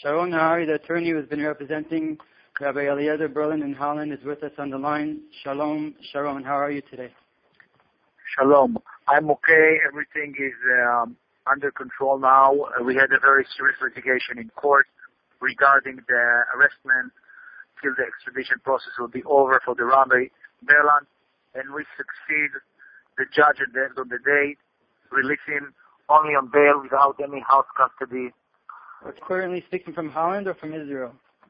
Sharon Nahari, the attorney who has been representing Rabbi Eliezer Berlin in Holland, is with us on the line. Shalom, Sharon. How are you today? Shalom. I'm okay. Everything is under control now. We had a very serious litigation in court regarding the arrestment till the extradition process will be over for the Rabbi Berlin, and we succeed. The judge at the end of the day released him only on bail without any house custody. Currently speaking from Holland or from Israel?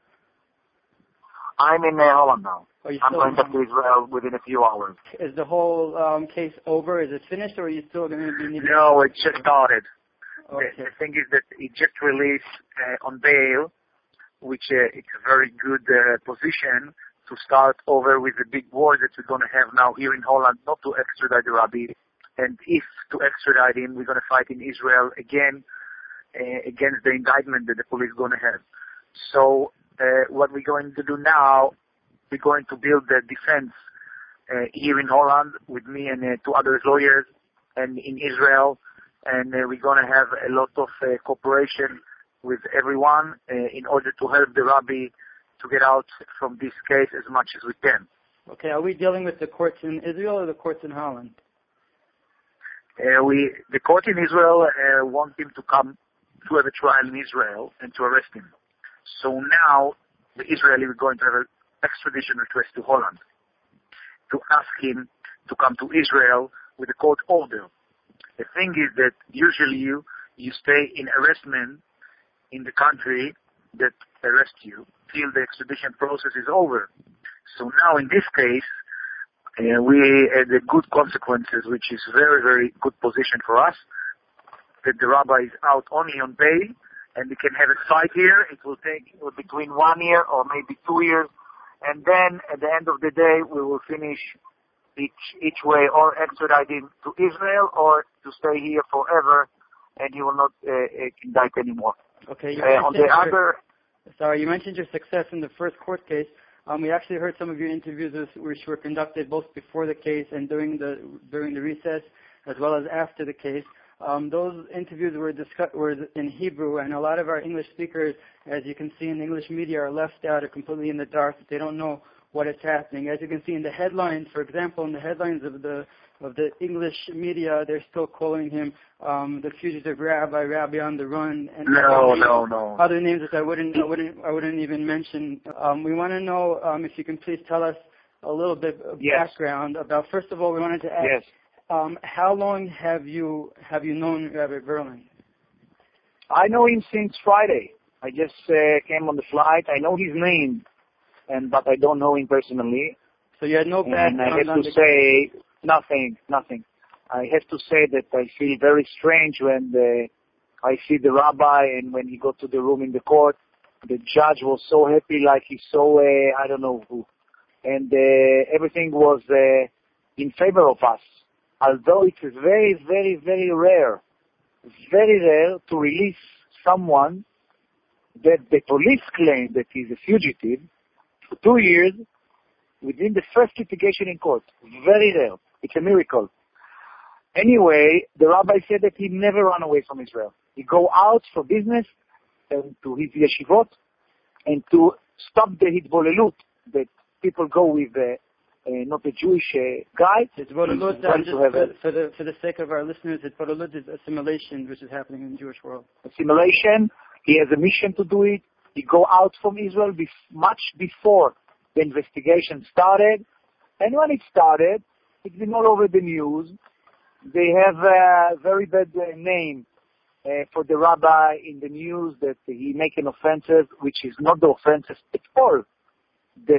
I'm in Holland now. I'm going back to Israel within a few hours. Is the whole case over? Is it finished, or are you still going to be needing? No, it just started. Okay. The thing is that it just released on bail, which it's a very good position to start over with the big war that we're going to have now here in Holland, not to extradite the Rabbi. And if to extradite him, we're going to fight in Israel again against the indictment that the police are going to have. So what we're going to do now, we're going to build the defense here in Holland with me and two other lawyers, and in Israel, and we're going to have a lot of cooperation with everyone in order to help the Rabbi to get out from this case as much as we can. Okay, are we dealing with the courts in Israel or the courts in Holland? The court in Israel want him to come to have a trial in Israel and to arrest him. So now the Israeli are going to have an extradition request to Holland to ask him to come to Israel with a court order. The thing is that usually you stay in arrestment in the country that arrests you till the extradition process is over. So now in this case, we had the good consequences, which is very, very good position for us, that the Rabbi is out only on bail, and we can have a fight here. It will take between 1 year or maybe 2 years, and then at the end of the day, we will finish each way, or extradite him to Israel, or to stay here forever, and he will not indict anymore. Okay. You mentioned you mentioned your success in the first court case. We actually heard some of your interviews which were conducted both before the case and during the recess, as well as after the case. Those interviews were in Hebrew, and a lot of our English speakers, as you can see in English media, are left out or completely in the dark. They don't know what is happening. As you can see in the headlines, for example, in the headlines of the English media, they're still calling him the fugitive rabbi on the run, and no. Other names that I wouldn't even mention. We want to know if you can please tell us a little bit of background about. First of all, we wanted to ask. Yes. How long have you known Rabbi Berlin? I know him since Friday. I just came on the flight. I know his name, but I don't know him personally. So you had no background. And I have to say nothing. I have to say that I feel very strange when I see the Rabbi, and when he got to the room in the court, the judge was so happy, like he saw I don't know who, and everything was in favor of us. Although it is very, very, very rare to release someone that the police claim that he's a fugitive for 2 years within the first litigation in court. Very rare. It's a miracle. Anyway, the Rabbi said that he never ran away from Israel. He go out for business and to his yeshivot and to stop the hitbolelut that people go with not a Jewish guy. Hitbolelut, for the sake of our listeners, hitbolelut is assimilation, which is happening in the Jewish world. Assimilation. He has a mission to do it. He go out from Israel much before the investigation started. And when it started, it's been all over the news. They have a very bad name for the Rabbi in the news, that he making offenses, which is not the offenses at all that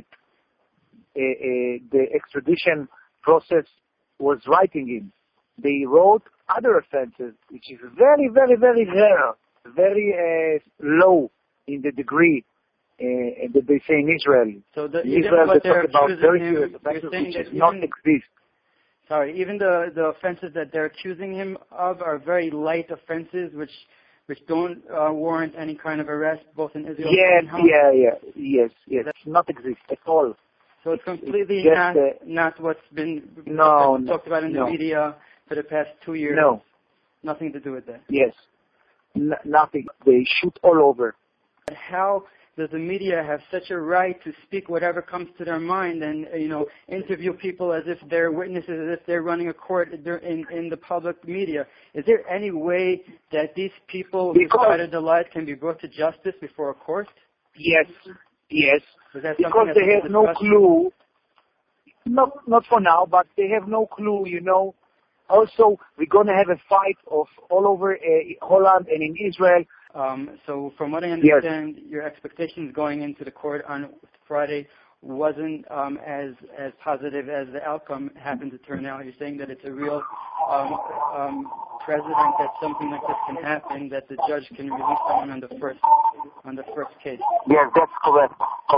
the extradition process was writing in. They wrote other offenses, which is very, very, very rare, very low in the degree that they say in Israel. So in Israel they talk about very serious offenses which does not exist. Sorry, even the offenses that they're accusing him of are very light offenses, which don't warrant any kind of arrest, both in Israel and Holland. Yes. That does not exist at all. So it's completely not what's been talked about in the media for the past 2 years. No. Nothing to do with that. Yes. Nothing. They shoot all over. How does the media have such a right to speak whatever comes to their mind and, interview people as if they're witnesses, as if they're running a court in the public media? Is there any way that these people who started the lies can be brought to justice before a court? Yes. Because they have no clue. Not for now, but they have no clue, Also, we're going to have a fight all over Holland and in Israel. So from what I understand, your expectations going into the court on Friday wasn't as positive as the outcome happened to turn out. You're saying that it's a real precedent that something like this can happen, that the judge can release someone on the first case. Yes, that's correct.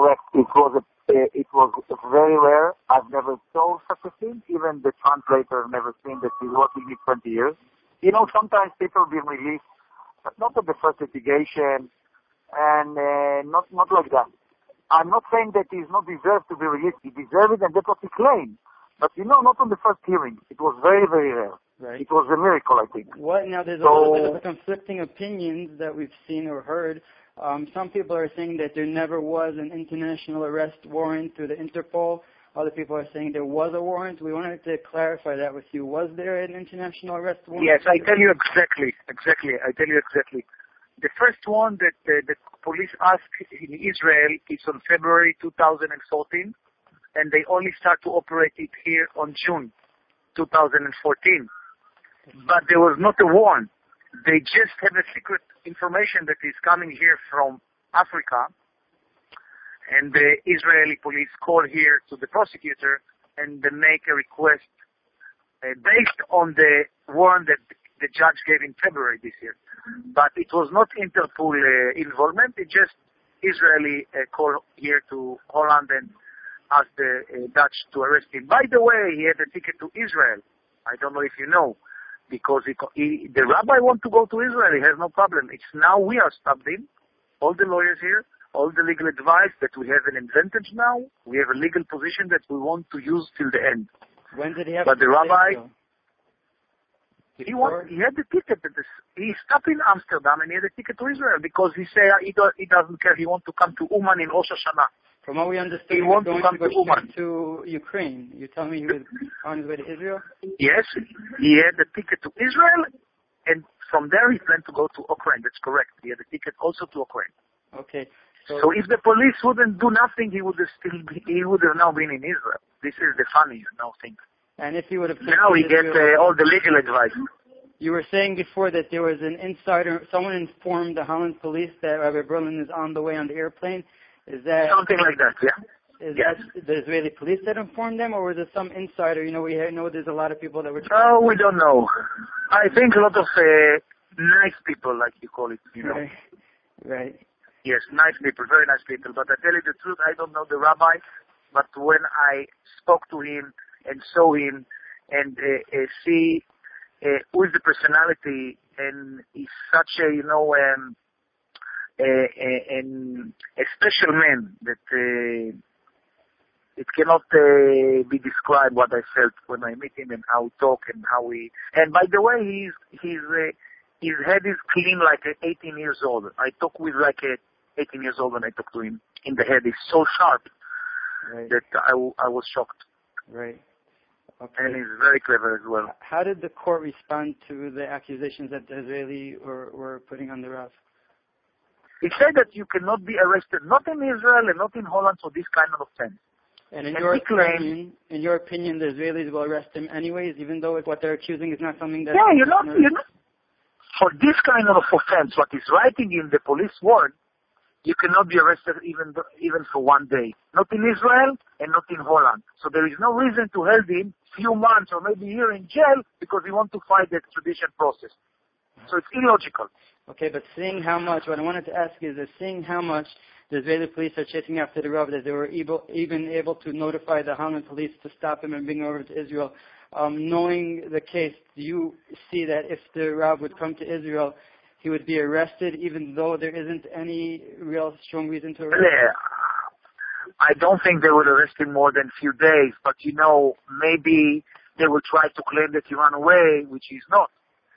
It was very rare. I've never saw such a thing. Even the translator never seen that. He's working with 20 years. Sometimes people be released, but not at the first litigation, and not like that. I'm not saying that he's not deserved to be released. He deserves it, and that's what he claimed. But not on the first hearing. It was very, very rare. Right. It was a miracle, I think. Now there's a little bit of conflicting opinions that we've seen or heard. Some people are saying that there never was an international arrest warrant through the Interpol. Other people are saying there was a warrant. We wanted to clarify that with you. Was there an international arrest warrant? Yes, I tell you exactly. I tell you exactly. The first one that the police asked in Israel is on February 2014, and they only start to operate it here on June 2014. But there was not a warrant. They just have a secret information that is coming here from Africa, and the Israeli police call here to the prosecutor and they make a request based on the warrant that the judge gave in February this year. But it was not Interpol involvement. It just Israeli call here to Holland and asked the Dutch to arrest him. By the way, he had a ticket to Israel. I don't know if you know, because the rabbi wants to go to Israel. He has no problem. It's now we are stopped him, all the lawyers here, all the legal advice, that we have an advantage now. We have a legal position that we want to use till the end. When did he have? But the rabbi, he had the ticket. He stopped in Amsterdam and he had a ticket to Israel because he said he doesn't care. He wants to come to Uman in Rosh Hashanah. From what we understood, he wants to come to Uman. To Ukraine. You tell me he was on his way to Israel? Yes, he had a ticket to Israel, and from there he planned to go to Ukraine. That's correct. He had a ticket also to Ukraine. Okay. So if the police wouldn't do nothing, he would have now been in Israel. This is the funny thing. And if he would have now he gets all the legal advice. You were saying before that there was an insider. Someone informed the Holland police that Rabbi Berlin is on the way on the airplane. Is that something like that? Yeah. Is that the Israeli police that informed them, or was it some insider? We know there's a lot of people that were. Oh, we don't know. I think a lot of nice people, like you call it. Right. Yes, nice people, very nice people. But I tell you the truth, I don't know the rabbi. But when I spoke to him and saw him and see who is the personality, and he's such a a special man that it cannot be described what I felt when I meet him and how he talk and how he. And by the way, his head is clean like 18 years old. I talk with like 18 years old when I talk to him. In the head, he's so sharp that I was shocked. Right. Okay. And he's very clever as well. How did the court respond to the accusations that the Israeli were putting on the Rav? He said that you cannot be arrested, not in Israel and not in Holland, for this kind of offense. And in your opinion, the Israelis will arrest him anyways, even though what they're accusing is not something that... Yeah, for this kind of offense, what is writing in the police warrant, you cannot be arrested even for 1 day. Not in Israel and not in Holland. So there is no reason to hold him few months or maybe a year in jail because we want to fight the extradition process. So it's illogical. Okay, but seeing how much, what I wanted to ask is that seeing how much the Israeli police are chasing after the Rav, that they were even able to notify the Holland police to stop him and bring him over to Israel. Knowing the case, do you see that if the Rav would come to Israel, he would be arrested even though there isn't any real strong reason to arrest him? Yeah. I don't think they would arrest him more than a few days, but maybe they will try to claim that he ran away, which he's not.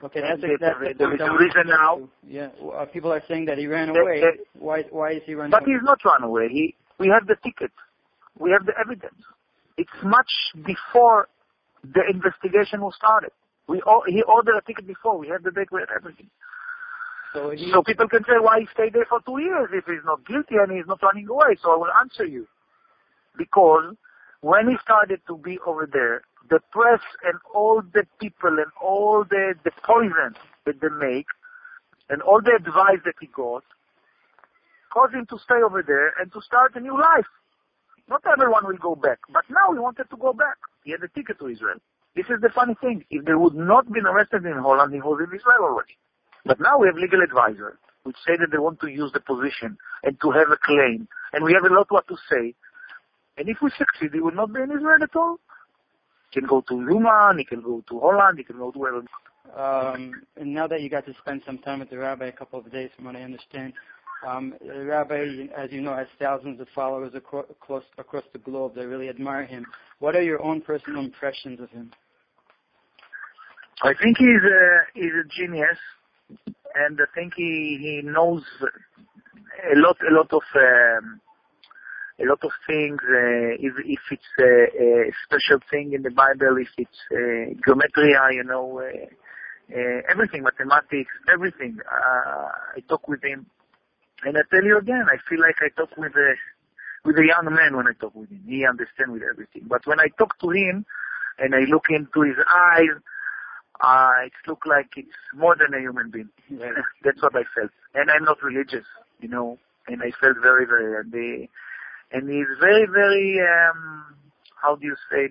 Okay, that's There the is point I a wanted reason to get now. to. Yeah, people are saying that he ran away. Why is he running But away? he's not run away. We have the ticket. We have the evidence. It's much before the investigation was started. He ordered a ticket before. We have the date. We have everything. So people can say why he stayed there for 2 years if he's not guilty and he's not running away. So I will answer you. Because when he started to be over there, the press and all the people and all the poison that they make and all the advice that he got caused him to stay over there and to start a new life. Not everyone will go back, but now he wanted to go back. He had a ticket to Israel. This is the funny thing. If they would not been arrested in Holland, he was in Israel already. But now we have legal advisors which say that they want to use the position and to have a claim. And we have a lot what to say. And if we succeed, he will not be in Israel at all. He can go to Luman, he can go to Holland, he can go to wherever. And now that you got to spend some time with the rabbi, a couple of days from what I understand, the rabbi, as you know, has thousands of followers across the globe that really admire him. What are your own personal impressions of him? I think he's a genius, and I think he knows a lot of things. If it's a special thing in the Bible, if it's geometry, everything, mathematics, everything. I talk with him, and I tell you again, I feel like I talk with a young man when I talk with him. He understands with everything. But when I talk to him and I look into his eyes, it looks like it's more than a human being. Yeah. That's what I felt. And I'm not religious, and I felt very, very, and he's very, very, how do you say,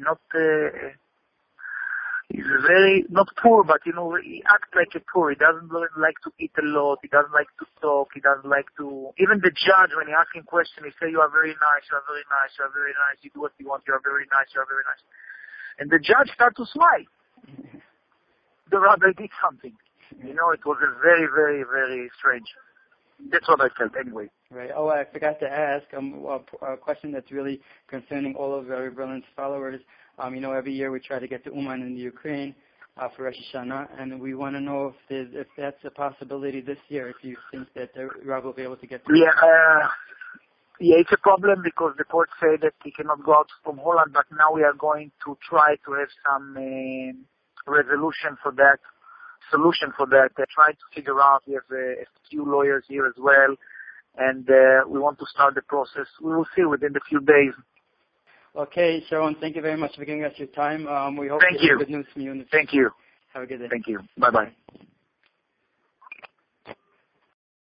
he's very, not poor, but, he acts like a poor. He doesn't like to eat a lot. He doesn't like to talk. He doesn't like to, even the judge, when he asks him questions, he say, you are very nice, you are very nice, you are very nice, you do what you want, you are very nice, you are very nice. And the judge started to smile. The rabbi did something. It was a very, very, very strange. That's what I felt anyway. Right. Oh, I forgot to ask a question that's really concerning all of Rabbi Berlin's followers. Every year we try to get to Uman in the Ukraine for Rosh Hashanah, and we want to know if that's a possibility this year, if you think that the rabbi will be able to get to Yeah, it's a problem because the court said that he cannot go out from Holland, but now we are going to try to have some solution for that. Try to figure out. We have a few lawyers here as well, and we want to start the process. We will see within a few days. Okay, Sharon, thank you very much for giving us your time. We hope Thank to you. have good news from you in the future. Thank you. Have a good day. Thank you. Bye-bye.